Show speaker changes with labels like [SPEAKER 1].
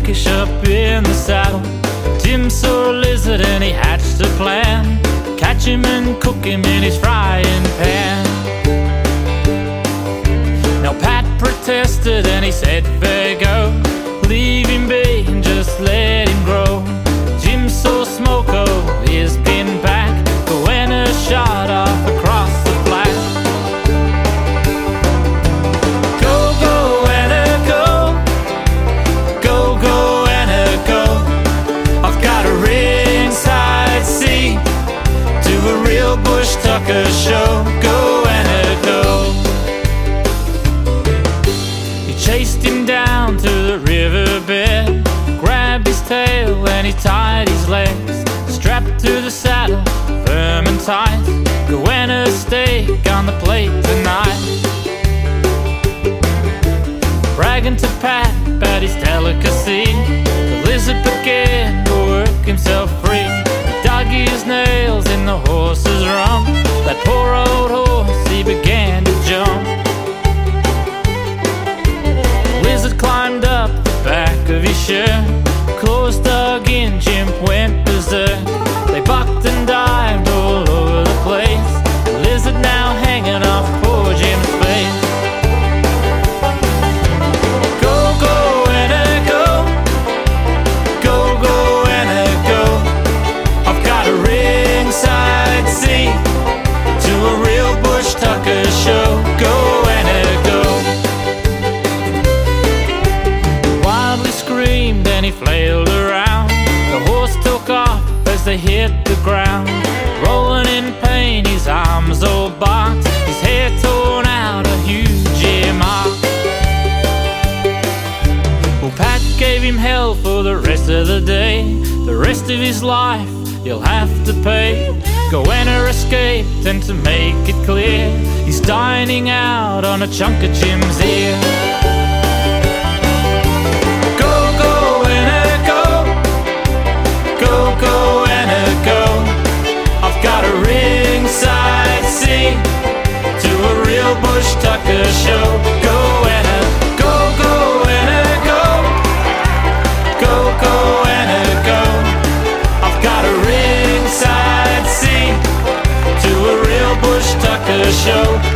[SPEAKER 1] peckish up in the saddle. Tim saw a lizard and he hatched a plan. Catch him and cook him in his frying pan. Now Pat protested and he said, fair go, leave him be and just let him grow. Jim saw smoke over his pin back, Goanna shot off across the flat. Go, Goanna, go. Go, Goanna, go. I've got a ringside seat to a real Bush Tucker show. Goanna, go. He chased him down to the riverbed, grabbed his tail and he tied his legs, strapped to the saddle, firm and tight. Goanna's steak on the plate tonight. Bragging to Pat about his delicacy, the lizard began to work himself free. He dug his nails in the horse's rump. That poor old horse, he began to jump. The lizard climbed up the back of his shirt, claws dug in, Jim went berserk. They bucked and dived all over the place, the lizard now hanging off poor Jim's face. Go, Goanna, go. Go, Goanna, go. I've got a ringside seat to a real Bush Tucker show. Goanna, go. He wildly screamed and he flailed around. The horse took off as they hit the ground, rolling in pain, his arms all barked, his hair torn out, a huge earmark. Well, Pat gave him hell for the rest of the day. The rest of his life he'll have to pay. Goanna escaped, and to make it clear, he's dining out on a chunk of Jim's ear. Go, Goanna, go. Go, Goanna, go. I've got a ringside seat to a real Bush Tucker show. Goanna, go, Goanna, go. Go, Goanna, go. I've got a ringside seat to a real Bush Tucker show.